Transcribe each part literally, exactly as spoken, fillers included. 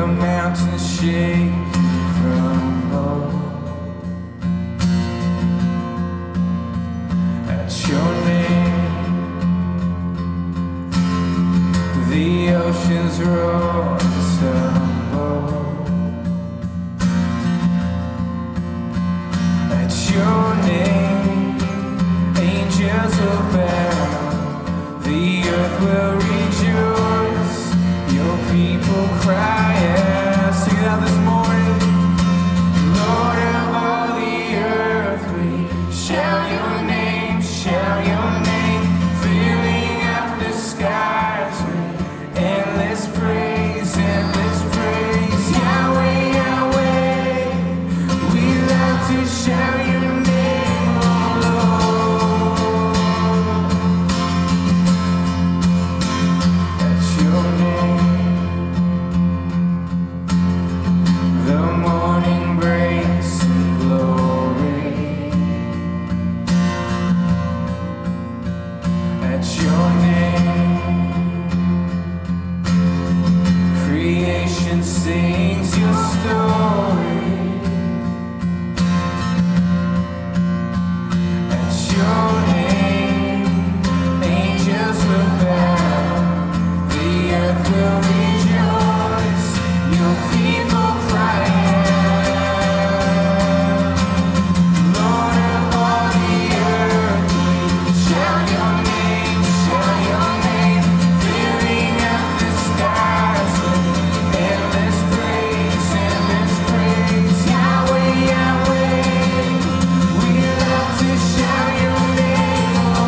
mountains shake and crumble at your name. The oceans roar and tumble at your name. Angels will bow, the earth will rejoice. Your people cry out. Sing it out this morning. Lord of all the earth, we shout your name, shout your name, filling up the skies with endless praise, endless praise. Yahweh, Yahweh, we love to shout your name, oh Lord. At your name, the morning breaks in glory. At your name, creation sings your story. At your name, angels will bow, the earth will rejoice. Your people cry out. Lord of all the earth, we shout your name, shout your name, filling up the skies with endless praise, endless praise. Yahweh, Yahweh, we love to shout your name, oh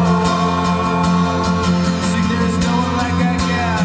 Lord. Sing, there is no one like our God.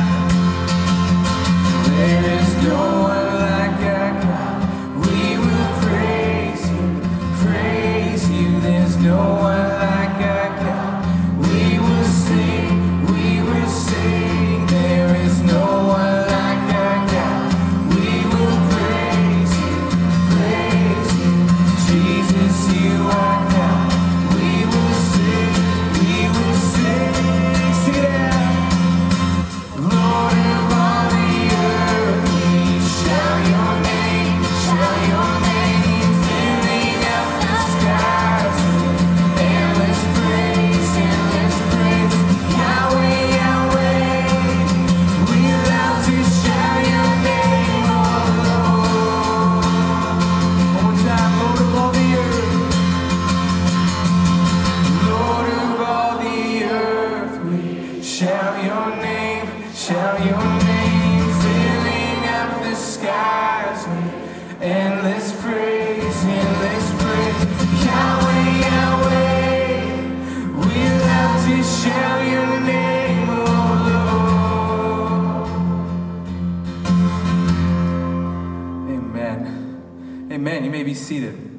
There is no one like our God. We will praise you, praise you. There's no one like our God. We will sing, we will sing. There is no one like our God. We will praise you, praise you. Jesus, you are God. We will sing, we will sing. Sing it out. Lord of all the earth, we shout your name, shout your name, filling up the skies with endless praise, endless praise. Yahweh, Yahweh, we love to shout your name, oh Lord. One more time, Lord of all the earth. Lord of all the earth, we shout your name, shout your name, filling up the skies with endless praise, endless praise. Yahweh, Yahweh, we love to shout your name, oh Lord. Amen. Amen. You may be seated.